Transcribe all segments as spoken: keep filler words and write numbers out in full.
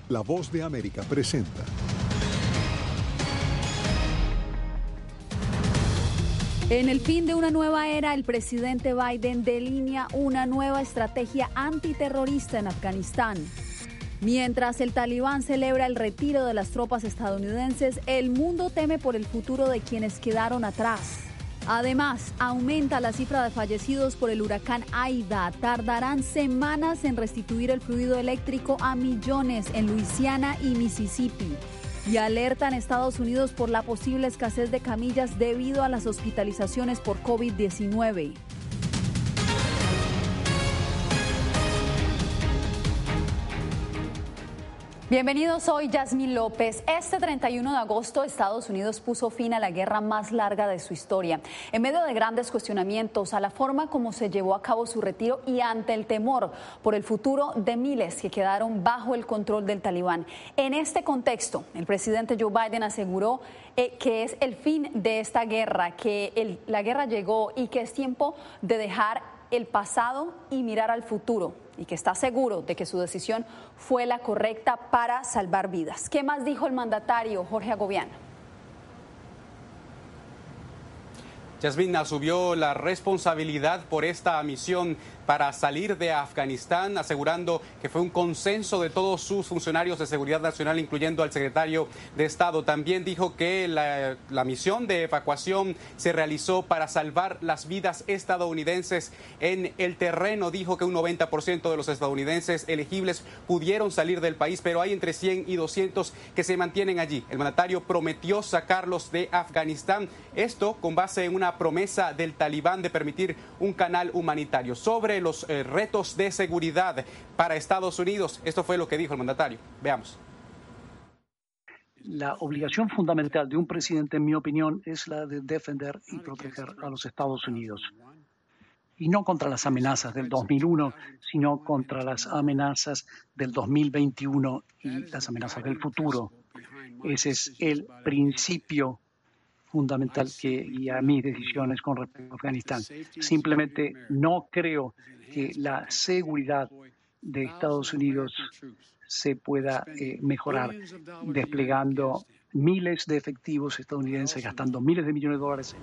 La Voz de América presenta. En el fin de una nueva era, el presidente Biden delinea una nueva estrategia antiterrorista en Afganistán. Mientras el Talibán celebra el retiro de las tropas estadounidenses, el mundo teme por el futuro de quienes quedaron atrás. Además, aumenta la cifra de fallecidos por el huracán Aida. Tardarán semanas en restituir el fluido eléctrico a millones en Luisiana y Mississippi. Y alertan a Estados Unidos por la posible escasez de camillas debido a las hospitalizaciones por COVID diecinueve. Bienvenidos, soy Yasmín López. Este treinta y uno de agosto, Estados Unidos puso fin a la guerra más larga de su historia. En medio de grandes cuestionamientos a la forma como se llevó a cabo su retiro y ante el temor por el futuro de miles que quedaron bajo el control del Talibán. En este contexto, el presidente Joe Biden aseguró eh, que es el fin de esta guerra, que el, la guerra llegó y que es tiempo de dejar el pasado y mirar al futuro, y que está seguro de que su decisión fue la correcta para salvar vidas. ¿Qué más dijo el mandatario Jorge Agobián? Yasmín asumió la responsabilidad por esta misión para salir de Afganistán, asegurando que fue un consenso de todos sus funcionarios de seguridad nacional, incluyendo al secretario de Estado. También dijo que la, la misión de evacuación se realizó para salvar las vidas estadounidenses en el terreno. Dijo que un noventa por ciento de los estadounidenses elegibles pudieron salir del país, pero hay entre cien y doscientos que se mantienen allí. El mandatario prometió sacarlos de Afganistán, esto con base en una promesa del Talibán de permitir un canal humanitario. Sobre los eh, retos de seguridad para Estados Unidos, esto fue lo que dijo el mandatario. Veamos. La obligación fundamental de un presidente, en mi opinión, es la de defender y proteger a los Estados Unidos. Y no contra las amenazas del dos mil uno, sino contra las amenazas del dos mil veintiuno y las amenazas del futuro. Ese es el principio fundamental que guía mis decisiones con respecto a Afganistán. Simplemente no creo que la seguridad de Estados Unidos se pueda eh, mejorar desplegando miles de efectivos estadounidenses, gastando miles de millones de dólares.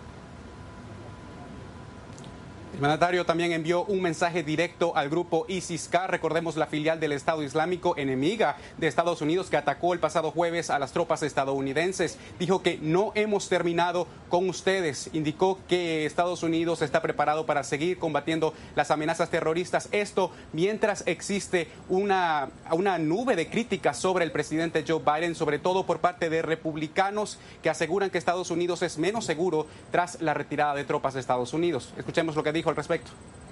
El mandatario también envió un mensaje directo al grupo ISIS-K, recordemos la filial del Estado Islámico enemiga de Estados Unidos que atacó el pasado jueves a las tropas estadounidenses. Dijo que no hemos terminado con ustedes. Indicó que Estados Unidos está preparado para seguir combatiendo las amenazas terroristas. Esto mientras existe una, una nube de críticas sobre el presidente Joe Biden, sobre todo por parte de republicanos que aseguran que Estados Unidos es menos seguro tras la retirada de tropas de Estados Unidos. Escuchemos lo que dijo al respecto.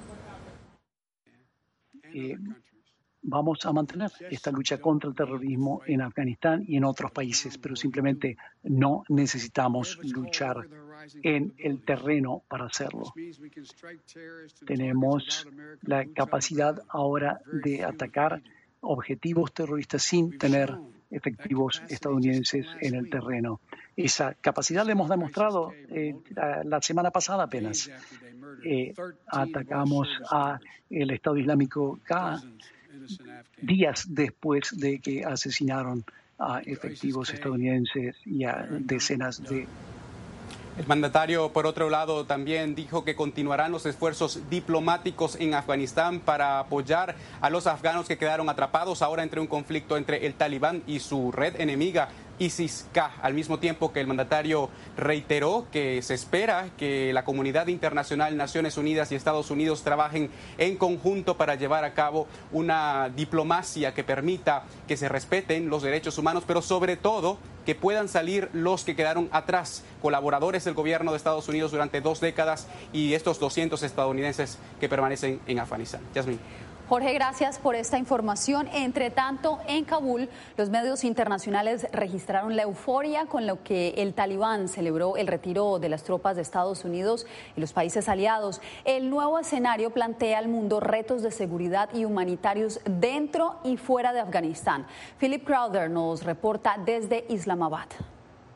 Eh, vamos a mantener esta lucha contra el terrorismo en Afganistán y en otros países, pero simplemente no necesitamos luchar en el terreno para hacerlo. Tenemos la capacidad ahora de atacar objetivos terroristas sin tener efectivos estadounidenses en el terreno. Esa capacidad la hemos demostrado eh, la semana pasada apenas. Eh, atacamos a el Estado Islámico K días después de que asesinaron a efectivos estadounidenses y a decenas de... El mandatario, por otro lado, también dijo que continuarán los esfuerzos diplomáticos en Afganistán para apoyar a los afganos que quedaron atrapados ahora entre un conflicto entre el Talibán y su red enemiga ISIS-K, al mismo tiempo que el mandatario reiteró que se espera que la comunidad internacional, Naciones Unidas y Estados Unidos trabajen en conjunto para llevar a cabo una diplomacia que permita que se respeten los derechos humanos, pero sobre todo que puedan salir los que quedaron atrás, colaboradores del gobierno de Estados Unidos durante dos décadas y estos doscientos estadounidenses que permanecen en Afganistán. Yasmín. Jorge, gracias por esta información. Entre tanto, en Kabul, los medios internacionales registraron la euforia con lo que el Talibán celebró el retiro de las tropas de Estados Unidos y los países aliados. El nuevo escenario plantea al mundo retos de seguridad y humanitarios dentro y fuera de Afganistán. Philip Crowder nos reporta desde Islamabad.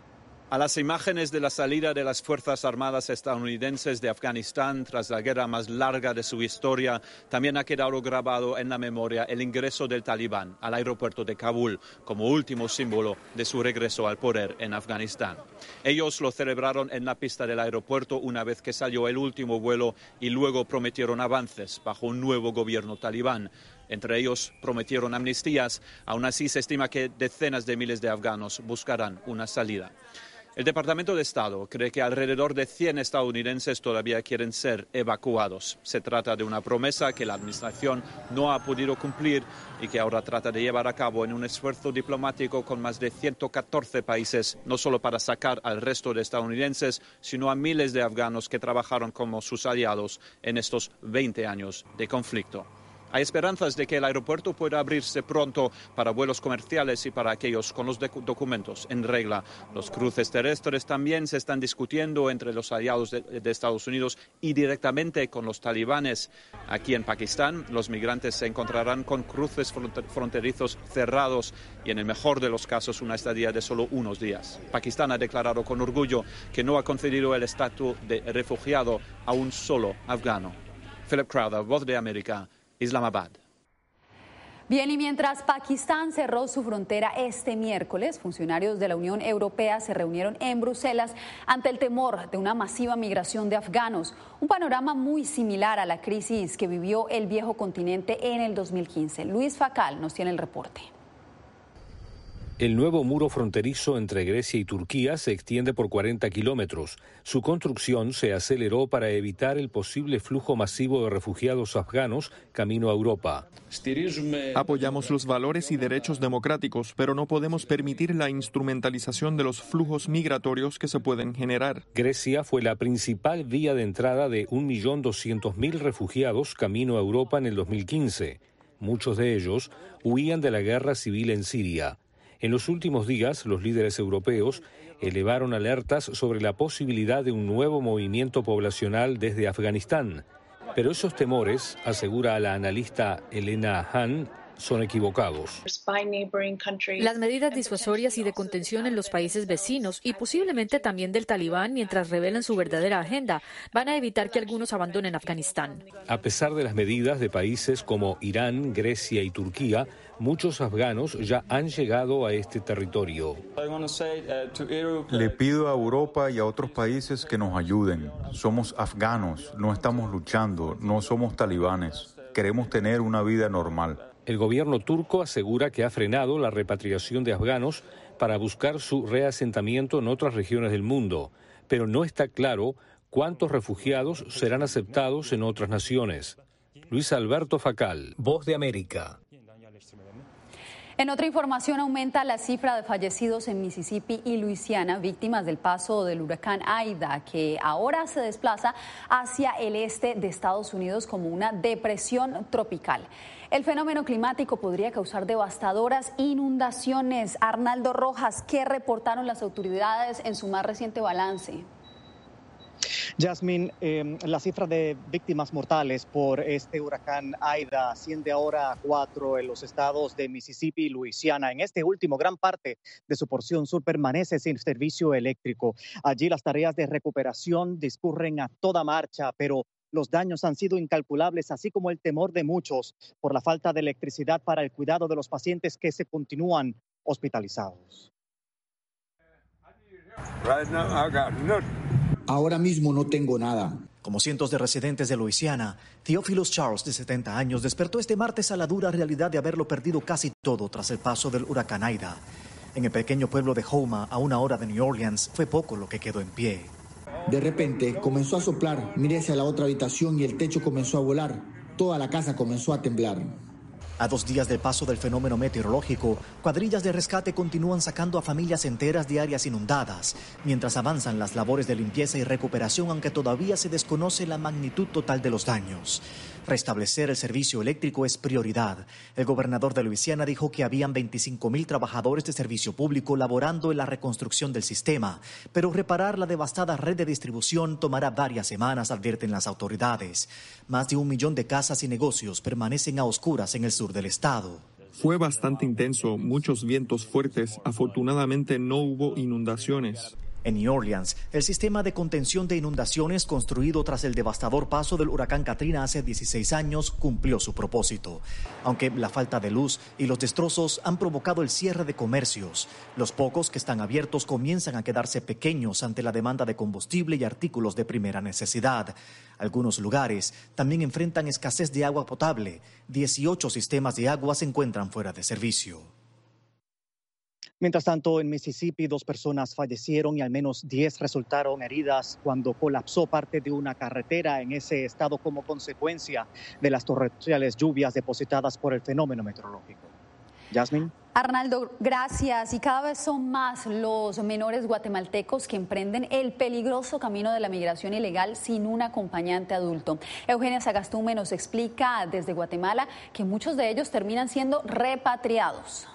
A las imágenes de la salida de las Fuerzas Armadas estadounidenses de Afganistán tras la guerra más larga de su historia, también ha quedado grabado en la memoria el ingreso del Talibán al aeropuerto de Kabul como último símbolo de su regreso al poder en Afganistán. Ellos lo celebraron en la pista del aeropuerto una vez que salió el último vuelo y luego prometieron avances bajo un nuevo gobierno talibán. Entre ellos prometieron amnistías. Aún así se estima que decenas de miles de afganos buscarán una salida. El Departamento de Estado cree que alrededor de cien estadounidenses todavía quieren ser evacuados. Se trata de una promesa que la administración no ha podido cumplir y que ahora trata de llevar a cabo en un esfuerzo diplomático con más de ciento catorce países, no solo para sacar al resto de estadounidenses, sino a miles de afganos que trabajaron como sus aliados en estos veinte años de conflicto. Hay esperanzas de que el aeropuerto pueda abrirse pronto para vuelos comerciales y para aquellos con los documentos en regla. Los cruces terrestres también se están discutiendo entre los aliados de, de Estados Unidos y directamente con los talibanes. Aquí en Pakistán, los migrantes se encontrarán con cruces fronterizos cerrados y, en el mejor de los casos, una estadía de solo unos días. Pakistán ha declarado con orgullo que no ha concedido el estatus de refugiado a un solo afgano. Philip Crowder, Voz de América, Islamabad. Bien, y mientras Pakistán cerró su frontera este miércoles, funcionarios de la Unión Europea se reunieron en Bruselas ante el temor de una masiva migración de afganos, un panorama muy similar a la crisis que vivió el viejo continente en el dos mil quince. Luis Facal nos tiene el reporte. El nuevo muro fronterizo entre Grecia y Turquía se extiende por cuarenta kilómetros. Su construcción se aceleró para evitar el posible flujo masivo de refugiados afganos camino a Europa. Apoyamos los valores y derechos democráticos, pero no podemos permitir la instrumentalización de los flujos migratorios que se pueden generar. Grecia fue la principal vía de entrada de un millón doscientos mil refugiados camino a Europa en el dos mil quince. Muchos de ellos huían de la guerra civil en Siria. En los últimos días, los líderes europeos elevaron alertas sobre la posibilidad de un nuevo movimiento poblacional desde Afganistán. Pero esos temores, asegura la analista Elena Hahn, son equivocados. Las medidas disuasorias y de contención en los países vecinos y posiblemente también del Talibán, mientras revelan su verdadera agenda, van a evitar que algunos abandonen Afganistán. A pesar de las medidas de países como Irán, Grecia y Turquía, muchos afganos ya han llegado a este territorio. Le pido a Europa y a otros países que nos ayuden. Somos afganos, no estamos luchando, no somos talibanes. Queremos tener una vida normal. El gobierno turco asegura que ha frenado la repatriación de afganos para buscar su reasentamiento en otras regiones del mundo, pero no está claro cuántos refugiados serán aceptados en otras naciones. Luis Alberto Facal, Voz de América. En otra información, aumenta la cifra de fallecidos en Mississippi y Luisiana, víctimas del paso del huracán Aida, que ahora se desplaza hacia el este de Estados Unidos como una depresión tropical. El fenómeno climático podría causar devastadoras inundaciones. Arnaldo Rojas, ¿qué reportaron las autoridades en su más reciente balance? Yasmín, eh, la cifra de víctimas mortales por este huracán Aida asciende ahora a cuatro en los estados de Mississippi y Luisiana. En este último, gran parte de su porción sur permanece sin servicio eléctrico. Allí las tareas de recuperación discurren a toda marcha, pero los daños han sido incalculables, así como el temor de muchos por la falta de electricidad para el cuidado de los pacientes que se continúan hospitalizados. Right now, I got nothing. Ahora mismo no tengo nada. Como cientos de residentes de Luisiana, Theophilus Charles, de setenta años, despertó este martes a la dura realidad de haberlo perdido casi todo tras el paso del huracán Aida. En el pequeño pueblo de Houma, a una hora de New Orleans, fue poco lo que quedó en pie. De repente comenzó a soplar, miré hacia la otra habitación y el techo comenzó a volar. Toda la casa comenzó a temblar. A dos días del paso del fenómeno meteorológico, cuadrillas de rescate continúan sacando a familias enteras de áreas inundadas, mientras avanzan las labores de limpieza y recuperación, aunque todavía se desconoce la magnitud total de los daños. Restablecer el servicio eléctrico es prioridad. El gobernador de Luisiana dijo que habían veinticinco mil trabajadores de servicio público laborando en la reconstrucción del sistema, pero reparar la devastada red de distribución tomará varias semanas, advierten las autoridades. Más de un millón de casas y negocios permanecen a oscuras en el sur del estado. Fue bastante intenso, muchos vientos fuertes. Afortunadamente no hubo inundaciones. En New Orleans, el sistema de contención de inundaciones construido tras el devastador paso del huracán Katrina hace dieciséis años cumplió su propósito. Aunque la falta de luz y los destrozos han provocado el cierre de comercios, los pocos que están abiertos comienzan a quedarse pequeños ante la demanda de combustible y artículos de primera necesidad. Algunos lugares también enfrentan escasez de agua potable. dieciocho sistemas de agua se encuentran fuera de servicio. Mientras tanto, en Mississippi, dos personas fallecieron y al menos diez resultaron heridas cuando colapsó parte de una carretera en ese estado como consecuencia de las torrenciales lluvias depositadas por el fenómeno meteorológico. Yasmin. Arnaldo, gracias. Y cada vez son más los menores guatemaltecos que emprenden el peligroso camino de la migración ilegal sin un acompañante adulto. Eugenia Sagastume nos explica desde Guatemala que muchos de ellos terminan siendo repatriados.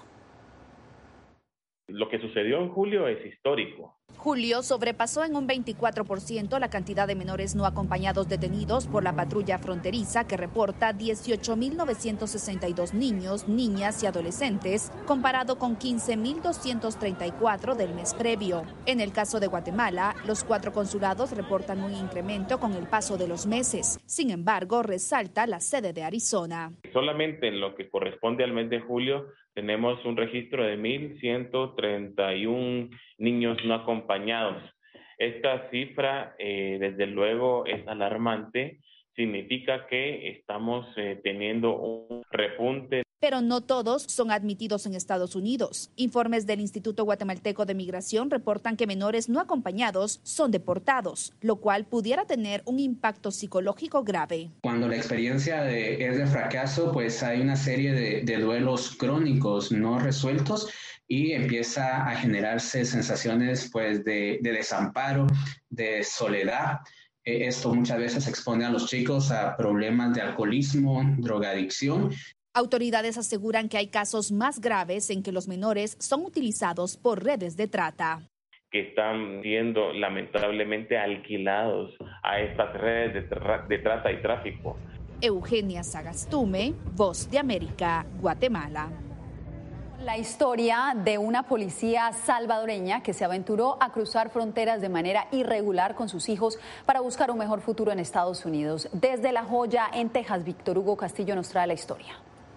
Lo que sucedió en julio es histórico. Julio sobrepasó en un veinticuatro por ciento la cantidad de menores no acompañados detenidos por la patrulla fronteriza, que reporta dieciocho mil novecientos sesenta y dos niños, niñas y adolescentes, comparado con quince mil doscientos treinta y cuatro del mes previo. En el caso de Guatemala, los cuatro consulados reportan un incremento con el paso de los meses. Sin embargo, resalta la sede de Arizona. Solamente en lo que corresponde al mes de julio, tenemos un registro de mil ciento treinta y uno niños no acompañados. Esta cifra, eh, desde luego, es alarmante. Significa que estamos eh, teniendo un repunte. Pero no todos son admitidos en Estados Unidos. Informes del Instituto Guatemalteco de Migración reportan que menores no acompañados son deportados, lo cual pudiera tener un impacto psicológico grave. Cuando la experiencia de, es de fracaso, pues hay una serie de, de duelos crónicos no resueltos y empieza a generarse sensaciones pues, de, de desamparo, de soledad. Esto muchas veces expone a los chicos a problemas de alcoholismo, drogadicción. Autoridades aseguran que hay casos más graves en que los menores son utilizados por redes de trata. Que están siendo lamentablemente alquilados a estas redes de, tra- de trata y tráfico. Eugenia Sagastume, Voz de América, Guatemala. La historia de una policía salvadoreña que se aventuró a cruzar fronteras de manera irregular con sus hijos para buscar un mejor futuro en Estados Unidos. Desde La Joya, en Texas, Víctor Hugo Castillo nos trae la historia.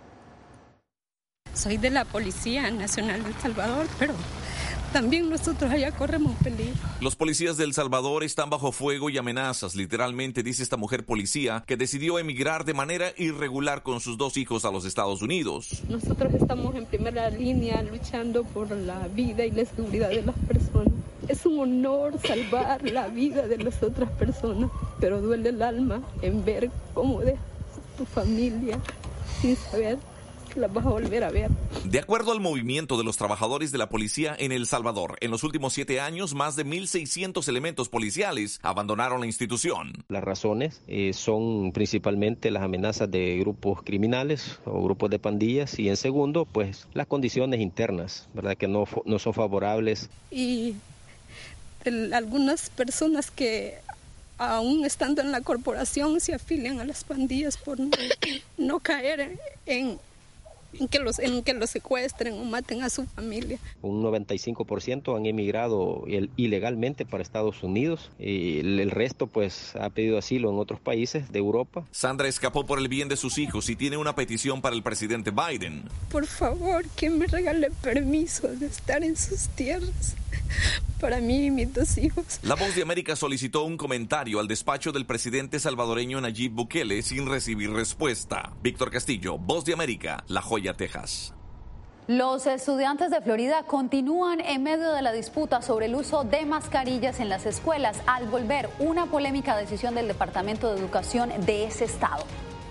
Soy de la Policía Nacional de El Salvador, pero también nosotros allá corremos peligro. Los policías de El Salvador están bajo fuego y amenazas, literalmente, dice esta mujer policía, que decidió emigrar de manera irregular con sus dos hijos a los Estados Unidos. Nosotros estamos en primera línea luchando por la vida y la seguridad de las personas. Es un honor salvar la vida de las otras personas, pero duele el alma en ver cómo dejas tu familia sin saber las vas a volver a ver. De acuerdo al movimiento de los trabajadores de la policía en El Salvador, en los últimos siete años, más de mil seiscientos elementos policiales abandonaron la institución. Las razones eh, son principalmente las amenazas de grupos criminales o grupos de pandillas y, en segundo, pues las condiciones internas, ¿verdad?, que no, no son favorables. Y el, algunas personas que aún estando en la corporación se afilian a las pandillas por no, no caer en En que, los, en que los secuestren o maten a su familia. Un noventa y cinco por ciento han emigrado ilegalmente para Estados Unidos y el resto pues ha pedido asilo en otros países de Europa. Sandra escapó por el bien de sus hijos y tiene una petición para el presidente Biden. Por favor, que me regale permiso de estar en sus tierras para mí y mis dos hijos. La Voz de América solicitó un comentario al despacho del presidente salvadoreño Nayib Bukele sin recibir respuesta. Víctor Castillo, Voz de América, La Joya, Texas. Los estudiantes de Florida continúan en medio de la disputa sobre el uso de mascarillas en las escuelas al volver una polémica decisión del Departamento de Educación de ese estado.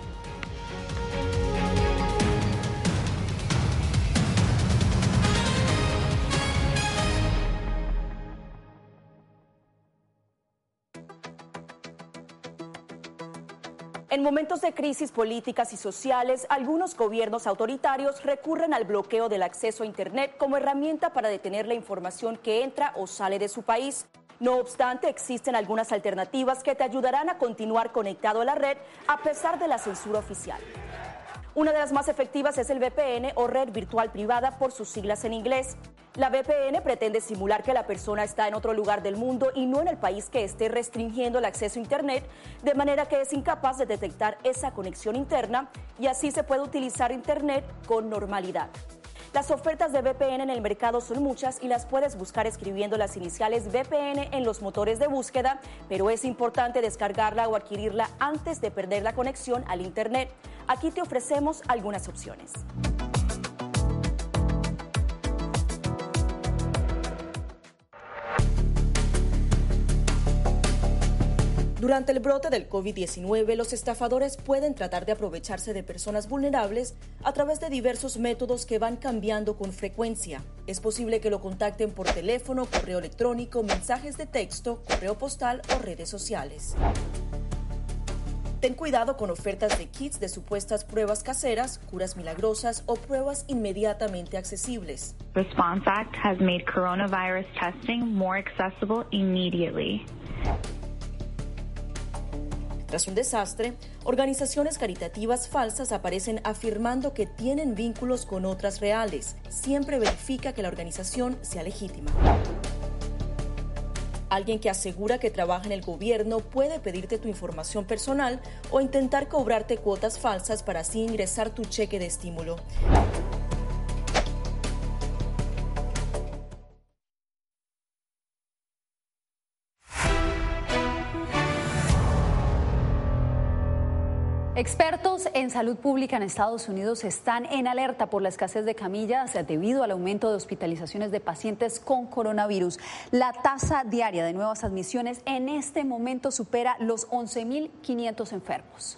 En momentos de crisis políticas y sociales, algunos gobiernos autoritarios recurren al bloqueo del acceso a Internet como herramienta para detener la información que entra o sale de su país. No obstante, existen algunas alternativas que te ayudarán a continuar conectado a la red a pesar de la censura oficial. Una de las más efectivas es el V P N o red virtual privada por sus siglas en inglés. La V P N pretende simular que la persona está en otro lugar del mundo y no en el país que esté restringiendo el acceso a Internet, de manera que es incapaz de detectar esa conexión interna y así se puede utilizar Internet con normalidad. Las ofertas de V P N en el mercado son muchas y las puedes buscar escribiendo las iniciales V P N en los motores de búsqueda, pero es importante descargarla o adquirirla antes de perder la conexión al Internet. Aquí te ofrecemos algunas opciones. Durante el brote del COVID diecinueve, los estafadores pueden tratar de aprovecharse de personas vulnerables a través de diversos métodos que van cambiando con frecuencia. Es posible que lo contacten por teléfono, correo electrónico, mensajes de texto, correo postal o redes sociales. Ten cuidado con ofertas de kits de supuestas pruebas caseras, curas milagrosas o pruebas inmediatamente accesibles. Response Act has made coronavirus testing more accessible immediately. Tras un desastre, organizaciones caritativas falsas aparecen afirmando que tienen vínculos con otras reales. Siempre verifica que la organización sea legítima. Alguien que asegura que trabaja en el gobierno puede pedirte tu información personal o intentar cobrarte cuotas falsas para así ingresar tu cheque de estímulo. Expertos en salud pública en Estados Unidos están en alerta por la escasez de camillas debido al aumento de hospitalizaciones de pacientes con coronavirus. La tasa diaria de nuevas admisiones en este momento supera los once mil quinientos enfermos.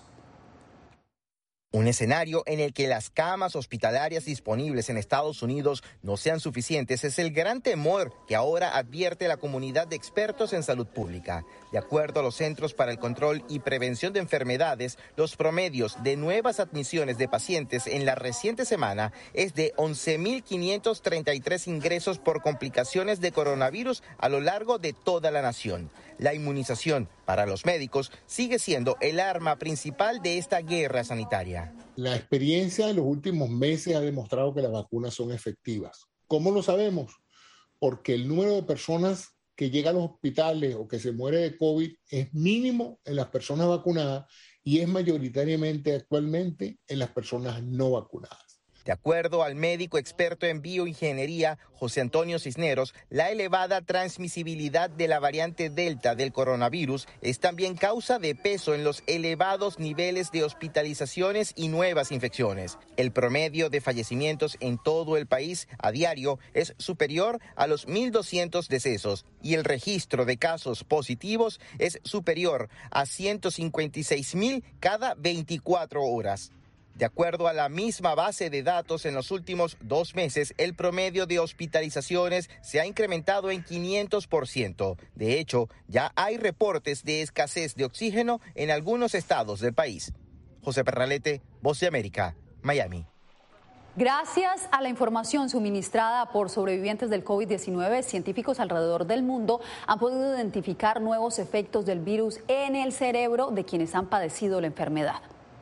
Un escenario en el que las camas hospitalarias disponibles en Estados Unidos no sean suficientes es el gran temor que ahora advierte la comunidad de expertos en salud pública. De acuerdo a los Centros para el Control y Prevención de Enfermedades, los promedios de nuevas admisiones de pacientes en la reciente semana es de once mil quinientos treinta y tres ingresos por complicaciones de coronavirus a lo largo de toda la nación. La inmunización para los médicos sigue siendo el arma principal de esta guerra sanitaria. La experiencia de los últimos meses ha demostrado que las vacunas son efectivas. ¿Cómo lo sabemos? Porque el número de personas que llega a los hospitales o que se muere de COVID es mínimo en las personas vacunadas y es mayoritariamente actualmente en las personas no vacunadas. De acuerdo al médico experto en bioingeniería, José Antonio Cisneros, la elevada transmisibilidad de la variante Delta del coronavirus es también causa de peso en los elevados niveles de hospitalizaciones y nuevas infecciones. El promedio de fallecimientos en todo el país a diario es superior a los mil doscientos decesos y el registro de casos positivos es superior a ciento cincuenta y seis mil cada veinticuatro horas. De acuerdo a la misma base de datos, en los últimos dos meses, el promedio de hospitalizaciones se ha incrementado en quinientos por ciento. De hecho, ya hay reportes de escasez de oxígeno en algunos estados del país. José Perralete, Voz de América, Miami. Gracias a la información suministrada por sobrevivientes del COVID diecinueve, científicos alrededor del mundo han podido identificar nuevos efectos del virus en el cerebro de quienes han padecido la enfermedad.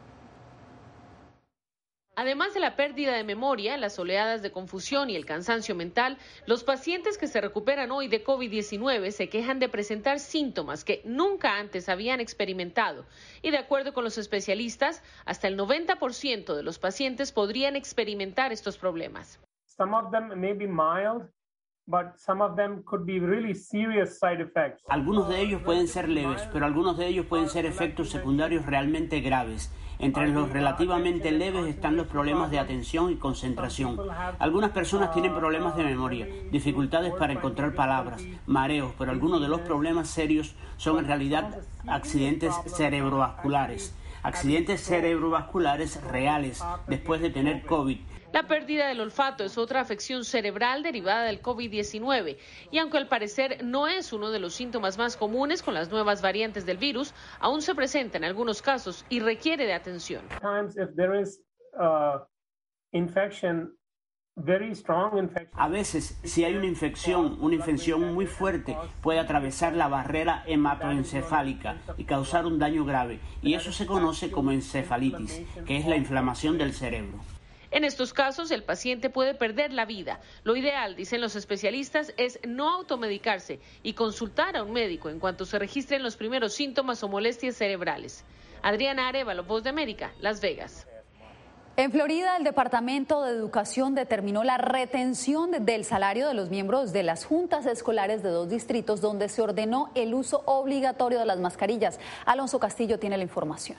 Además de la pérdida de memoria, las oleadas de confusión y el cansancio mental, los pacientes que se recuperan hoy de COVID diecinueve se quejan de presentar síntomas que nunca antes habían experimentado. Y de acuerdo con los especialistas, hasta el noventa por ciento de los pacientes podrían experimentar estos problemas. Some of them may be mild, but some of them could be really serious side effects. Algunos de ellos pueden ser leves, pero algunos de ellos pueden ser efectos secundarios realmente graves. Entre los relativamente leves están los problemas de atención y concentración. Algunas personas tienen problemas de memoria, dificultades para encontrar palabras, mareos, pero algunos de los problemas serios son en realidad accidentes cerebrovasculares. Accidentes cerebrovasculares reales después de tener COVID. La pérdida del olfato es otra afección cerebral derivada del COVID diecinueve y aunque al parecer no es uno de los síntomas más comunes con las nuevas variantes del virus, aún se presenta en algunos casos y requiere de atención. Sometimes if there is uh, infection A veces, si hay una infección, una infección muy fuerte, puede atravesar la barrera hematoencefálica y causar un daño grave. Y eso se conoce como encefalitis, que es la inflamación del cerebro. En estos casos, el paciente puede perder la vida. Lo ideal, dicen los especialistas, es no automedicarse y consultar a un médico en cuanto se registren los primeros síntomas o molestias cerebrales. Adriana Arevalo, Voz de América, Las Vegas. En Florida, el Departamento de Educación determinó la retención del salario de los miembros de las juntas escolares de dos distritos donde se ordenó el uso obligatorio de las mascarillas. Alonso Castillo tiene la información.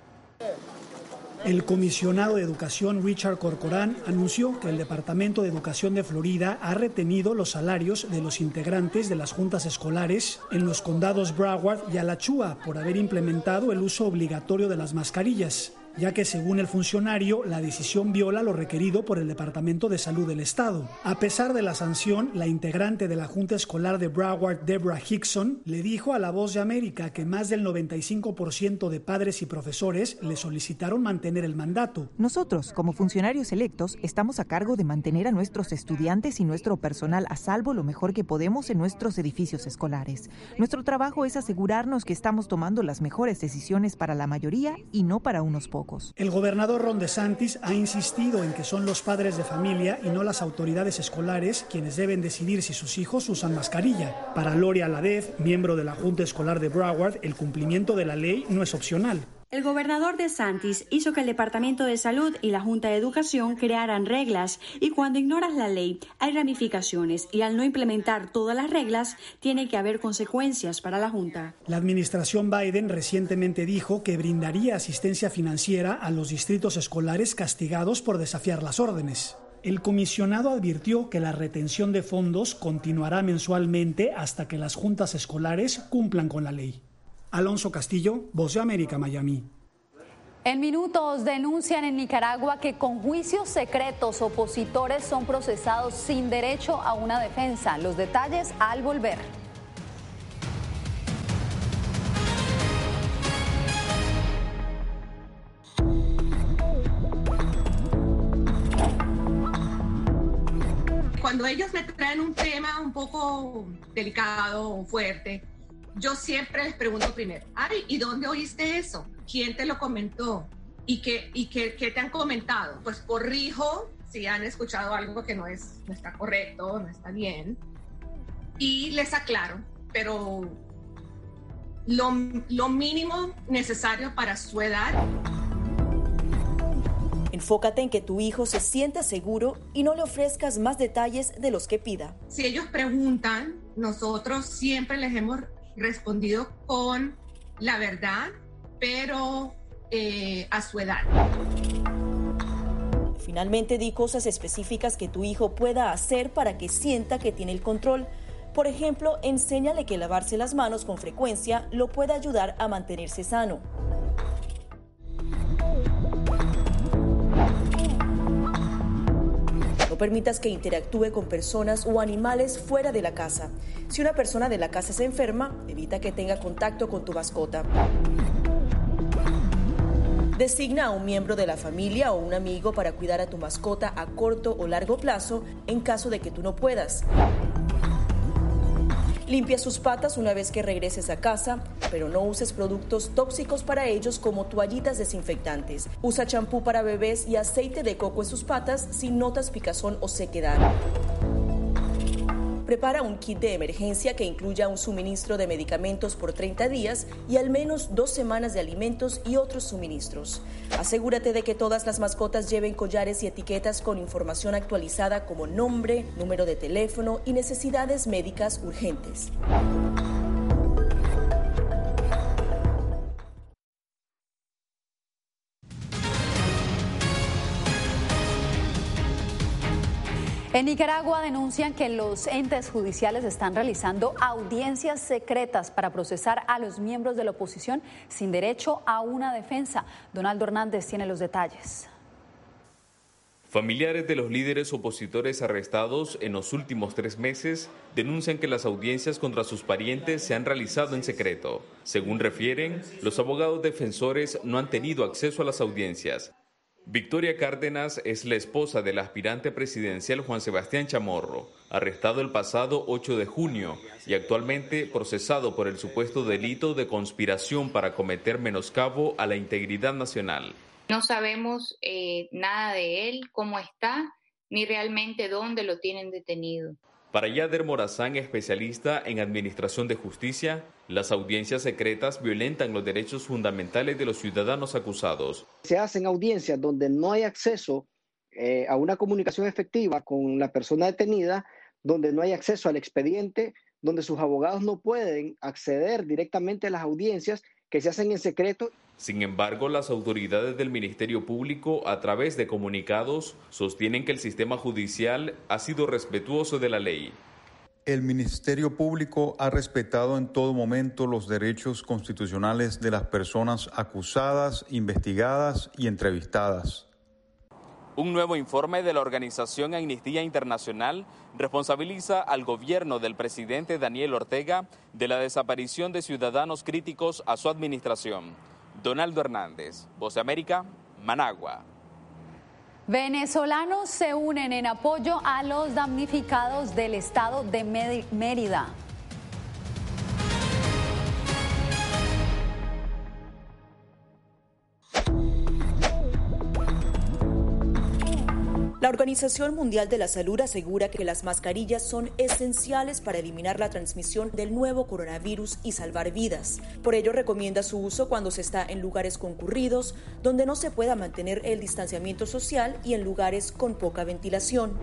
El comisionado de Educación Richard Corcoran anunció que el Departamento de Educación de Florida ha retenido los salarios de los integrantes de las juntas escolares en los condados Broward y Alachua por haber implementado el uso obligatorio de las mascarillas, ya que según el funcionario, la decisión viola lo requerido por el Departamento de Salud del Estado. A pesar de la sanción, la integrante de la Junta Escolar de Broward, Deborah Hickson, le dijo a La Voz de América que más del noventa y cinco por ciento de padres y profesores le solicitaron mantener el mandato. Nosotros, como funcionarios electos, estamos a cargo de mantener a nuestros estudiantes y nuestro personal a salvo lo mejor que podemos en nuestros edificios escolares. Nuestro trabajo es asegurarnos que estamos tomando las mejores decisiones para la mayoría y no para unos pocos. El gobernador Ron DeSantis ha insistido en que son los padres de familia y no las autoridades escolares quienes deben decidir si sus hijos usan mascarilla. Para Lori Aladez, miembro de la Junta Escolar de Broward, el cumplimiento de la ley no es opcional. El gobernador DeSantis hizo que el Departamento de Salud y la Junta de Educación crearan reglas y cuando ignoras la ley hay ramificaciones y al no implementar todas las reglas tiene que haber consecuencias para la Junta. La administración Biden recientemente dijo que brindaría asistencia financiera a los distritos escolares castigados por desafiar las órdenes. El comisionado advirtió que la retención de fondos continuará mensualmente hasta que las juntas escolares cumplan con la ley. Alonso Castillo, Voz de América, Miami. En minutos denuncian en Nicaragua que con juicios secretos opositores son procesados sin derecho a una defensa. Los detalles al volver. Cuando ellos me traen un tema un poco delicado o fuerte, yo siempre les pregunto primero, ay, ¿y dónde oíste eso? ¿Quién te lo comentó? ¿Y qué, y qué, qué te han comentado? Pues corrijo si han escuchado algo que no, es, no está correcto, no está bien, y les aclaro, pero lo, lo mínimo necesario para su edad. Enfócate en que tu hijo se sienta seguro y no le ofrezcas más detalles de los que pida. Si ellos preguntan, nosotros siempre les hemos respondido con la verdad, pero eh, a su edad. Finalmente, di cosas específicas que tu hijo pueda hacer para que sienta que tiene el control. Por ejemplo, enséñale que lavarse las manos con frecuencia lo puede ayudar a mantenerse sano. No permitas que interactúe con personas o animales fuera de la casa. Si una persona de la casa se enferma, evita que tenga contacto con tu mascota. Designa a un miembro de la familia o un amigo para cuidar a tu mascota a corto o largo plazo en caso de que tú no puedas. Limpia sus patas una vez que regreses a casa, pero no uses productos tóxicos para ellos como toallitas desinfectantes. Usa champú para bebés y aceite de coco en sus patas si notas picazón o sequedad. Prepara un kit de emergencia que incluya un suministro de medicamentos por treinta días y al menos dos semanas de alimentos y otros suministros. Asegúrate de que todas las mascotas lleven collares y etiquetas con información actualizada como nombre, número de teléfono y necesidades médicas urgentes. En Nicaragua denuncian que los entes judiciales están realizando audiencias secretas para procesar a los miembros de la oposición sin derecho a una defensa. Donaldo Hernández tiene los detalles. Familiares de los líderes opositores arrestados en los últimos tres meses denuncian que las audiencias contra sus parientes se han realizado en secreto. Según refieren, los abogados defensores no han tenido acceso a las audiencias. Victoria Cárdenas es la esposa del aspirante presidencial Juan Sebastián Chamorro, arrestado el pasado ocho de junio y actualmente procesado por el supuesto delito de conspiración para cometer menoscabo a la integridad nacional. No sabemos eh, nada de él, cómo está, ni realmente dónde lo tienen detenido. Para Yader Morazán, especialista en administración de justicia, las audiencias secretas violentan los derechos fundamentales de los ciudadanos acusados. Se hacen audiencias donde no hay acceso eh, a una comunicación efectiva con la persona detenida, donde no hay acceso al expediente, donde sus abogados no pueden acceder directamente a las audiencias que se hacen en secreto. Sin embargo, las autoridades del Ministerio Público, a través de comunicados, sostienen que el sistema judicial ha sido respetuoso de la ley. El Ministerio Público ha respetado en todo momento los derechos constitucionales de las personas acusadas, investigadas y entrevistadas. Un nuevo informe de la organización Amnistía Internacional responsabiliza al gobierno del presidente Daniel Ortega de la desaparición de ciudadanos críticos a su administración. Donaldo Hernández, Voz de América, Managua. Venezolanos se unen en apoyo a los damnificados del estado de Mérida. La Organización Mundial de la Salud asegura que las mascarillas son esenciales para eliminar la transmisión del nuevo coronavirus y salvar vidas. Por ello, recomienda su uso cuando se está en lugares concurridos, donde no se pueda mantener el distanciamiento social y en lugares con poca ventilación.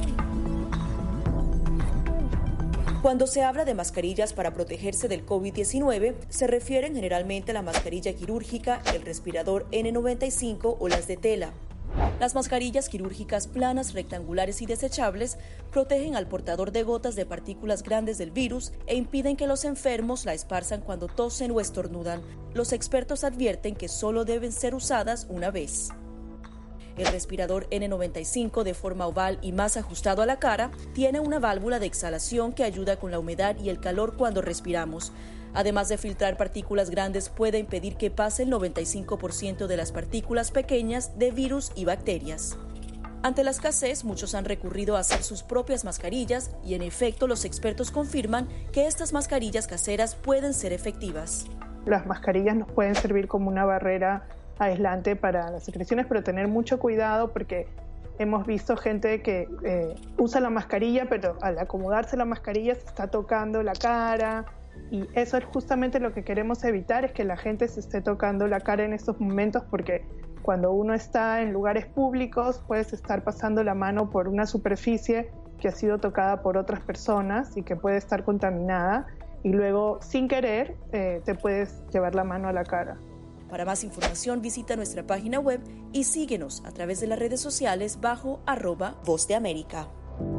Cuando se habla de mascarillas para protegerse del COVID diecinueve, se refieren generalmente a la mascarilla quirúrgica, el respirador ene noventa y cinco o las de tela. Las mascarillas quirúrgicas planas, rectangulares y desechables protegen al portador de gotas de partículas grandes del virus e impiden que los enfermos la esparzan cuando tosen o estornudan. Los expertos advierten que solo deben ser usadas una vez. El respirador ene noventa y cinco, de forma oval y más ajustado a la cara, tiene una válvula de exhalación que ayuda con la humedad y el calor cuando respiramos. Además de filtrar partículas grandes, puede impedir que pase el noventa y cinco por ciento de las partículas pequeñas de virus y bacterias. Ante la escasez, muchos han recurrido a hacer sus propias mascarillas y, en efecto, los expertos confirman que estas mascarillas caseras pueden ser efectivas. Las mascarillas nos pueden servir como una barrera aislante para las secreciones, pero tener mucho cuidado porque hemos visto gente que eh, usa la mascarilla, pero al acomodarse la mascarilla se está tocando la cara. Y eso es justamente lo que queremos evitar, es que la gente se esté tocando la cara en estos momentos, porque cuando uno está en lugares públicos puedes estar pasando la mano por una superficie que ha sido tocada por otras personas y que puede estar contaminada, y luego sin querer eh, te puedes llevar la mano a la cara. Para más información visita nuestra página web y síguenos a través de las redes sociales bajo arroba Voz de América.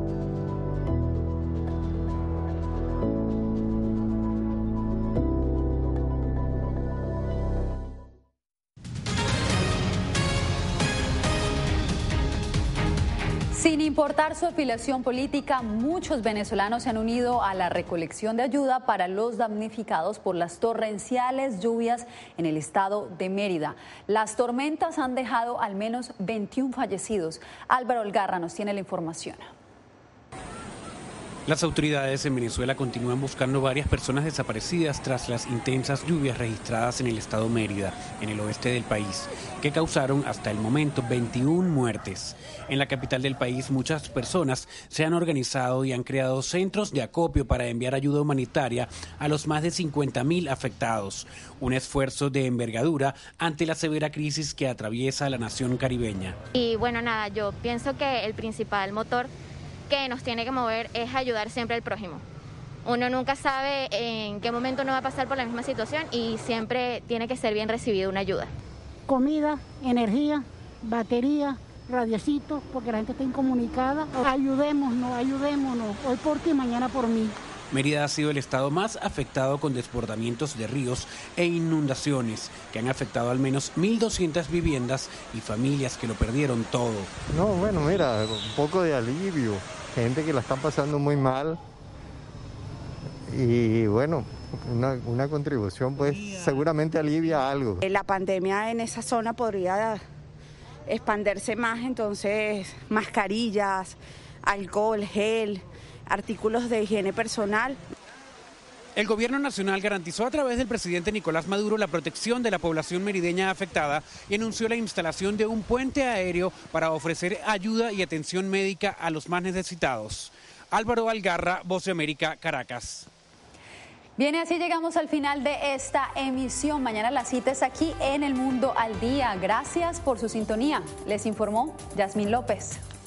Sin importar su afiliación política, muchos venezolanos se han unido a la recolección de ayuda para los damnificados por las torrenciales lluvias en el estado de Mérida. Las tormentas han dejado al menos veintiún fallecidos. Álvaro Algarra nos tiene la información. Las autoridades en Venezuela continúan buscando varias personas desaparecidas tras las intensas lluvias registradas en el estado Mérida, en el oeste del país, que causaron hasta el momento veintiún muertes. En la capital del país, muchas personas se han organizado y han creado centros de acopio para enviar ayuda humanitaria a los más de cincuenta mil afectados. Un esfuerzo de envergadura ante la severa crisis que atraviesa la nación caribeña. Y bueno, nada, yo pienso que el principal motor que nos tiene que mover es ayudar siempre al prójimo. Uno nunca sabe en qué momento uno va a pasar por la misma situación y siempre tiene que ser bien recibido una ayuda. Comida, energía, batería, radiecitos, porque la gente está incomunicada. Ayudémonos, ayudémonos, hoy por ti, mañana por mí. Mérida ha sido el estado más afectado con desbordamientos de ríos e inundaciones que han afectado al menos mil doscientas viviendas y familias que lo perdieron todo. No, bueno, mira, un poco de alivio, gente que la están pasando muy mal y bueno, una, una contribución pues seguramente alivia algo. La pandemia en esa zona podría expandirse más, entonces mascarillas, alcohol, gel, artículos de higiene personal. El gobierno nacional garantizó a través del presidente Nicolás Maduro la protección de la población merideña afectada y anunció la instalación de un puente aéreo para ofrecer ayuda y atención médica a los más necesitados. Álvaro Algarra, Voz de América, Caracas. Bien, así llegamos al final de esta emisión. Mañana la cita es aquí en El Mundo al Día. Gracias por su sintonía. Les informó Yasmín López.